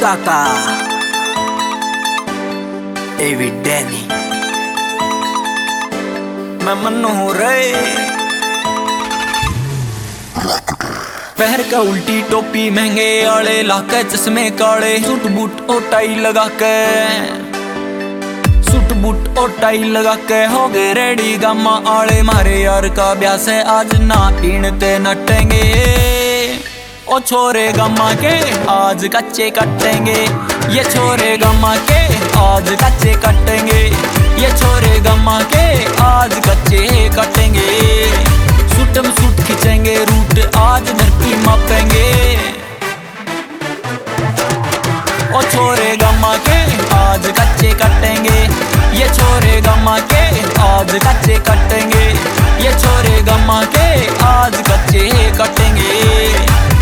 काका David Danny मैं मन्नू रे पहर का उल्टी टोपी महंगे आले लाके चश्मे काले सूट बूट और टाई लगा के सूट बूट और टाई लगा के हो गए रेडी गामा आले मारे यार का ब्याह से आज ना पीनते नटेंगे ओ छोरे गम्मा के आज कच्चे कटेंगे ये छोरे गम्मा के आज कच्चे कटेंगे ये छोरे गम्मा के आज कच्चे कटेंगे सूट में सूट खींचेंगे रूट आज धरती मापेंगे ओ छोरे गम्मा के आज कच्चे कटेंगे ये छोरे गम्मा के आज कच्चे कटेंगे ये छोरे गम्मा के आज कच्चे कटेंगे।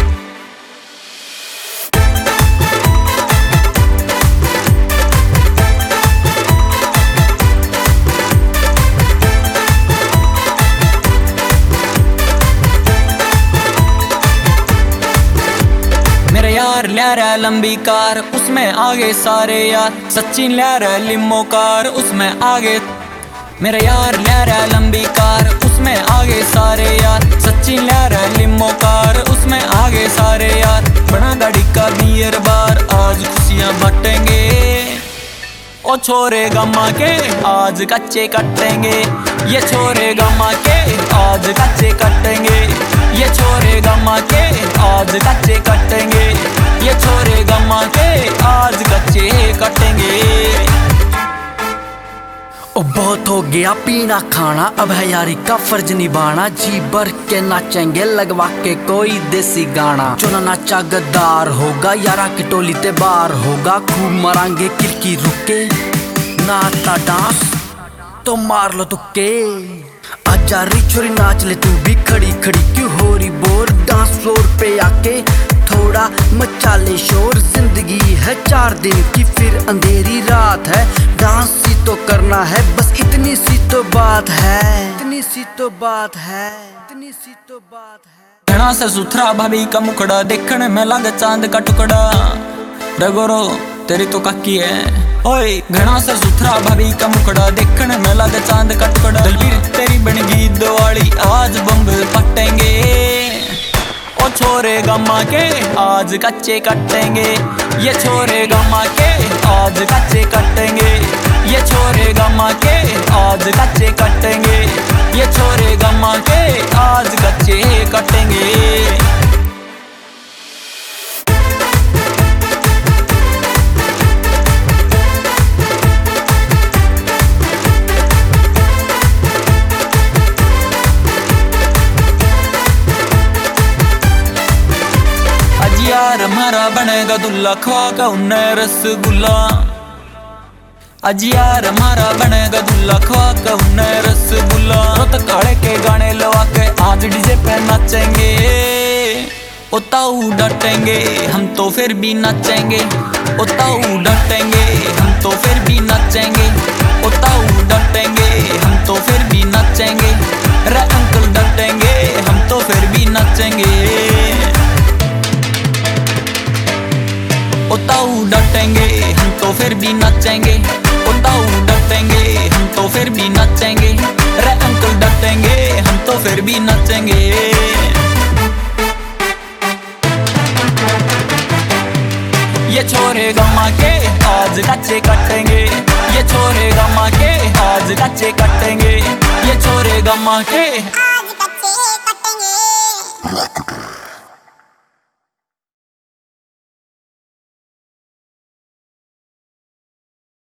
यार ले रहा लंबी कार उसमें आगे सारे यार सचिन ले रहा लिमो कार उसमें आगे मेरा यार ले रहा लंबी कार उसमें आगे सारे यार सचिन ले रहा लिमो कार उसमें आगे सारे यार बड़ा गाड़ी का बियर बार आज खुशियां बांटेंगे ओ छोरे गम्मा के आज कच्चे कटेंगे ये छोरे गम्मा के आज कच्चे कटेंगे ये छोरे गम्मा के आज कच्चे कटेंगे ये छोरे गम्मा के आज कच्चे कटेंगे। ओ बहुत हो गया पीना खाना अब है यारी का फर्ज निभाना जी भर के नाचेंगे लगवा के कोई देसी गाना जो ना नाचा गद्दार होगा यारा की टोली ते बार होगा खूब मरांगे किरकी रुके नाता डांस तो मार लो तुक्के आजा री छोरी नाच ले तू भी खड़ी खड़ी क्यों हो रही बोर डांस फ्लोर पे आके थोड़ा मचा ले शोर जिंदगी है 4 दिन की फिर अंधेरी रात है डांस सी तो करना है बस इतनी सी तो बात है इतनी सी तो बात है इतनी सी तो बात है। घना से सुथरा भाभी का मुखड़ा देखने में लगे चांद का टुकड़ा रगोरो तेरी तो काकी है ओए घना से सुथरा भाभी का मुखड़ा देखने में लगे चांद का टुकड़ा दलबीर तेरी बनगी दिवाली आज बम फटेंगे ओ छोरे गम्मा के आज कच्चे कटेंगे ये छोरे गम्मा के आज कच्चे कटेंगे ये छोरे गम्मा के आज कच्चे कटेंगे ये छोरे गम्मा के आज कच्चे कटेंगे। यार हमारा बनेगा दुल्ला खवा का उन्हें रसगुल्ला आज यार हमारा बनेगा दुल्ला खवा का उन्हें रसगुल्ला रोत काले के गाने लगा के आज डीजे पे नाचेंगे ओ ताऊ डटेंगे हम तो फिर भी नाचेंगे ओ ताऊ डटेंगे हम तो फिर भी नाचेंगे ओ ताऊ डटेंगे हम तो फिर भी नाचेंगे रे अंकल डटेंगे हम तो फिर भी नाचेंगे ओ ताऊ डटेंगे हम तो फिर भी नाचेंगे ओ ताऊ डटेंगे हम तो फिर भी नाचेंगे रे अंकल डटेंगे हम तो फिर भी नाचेंगे। ये छोरे गम्मा के आज कच्चे कटेंगे ये छोरे गम्मा के आज कच्चे कटेंगे ये छोरे गम्मा के आज कच्चे कटेंगे।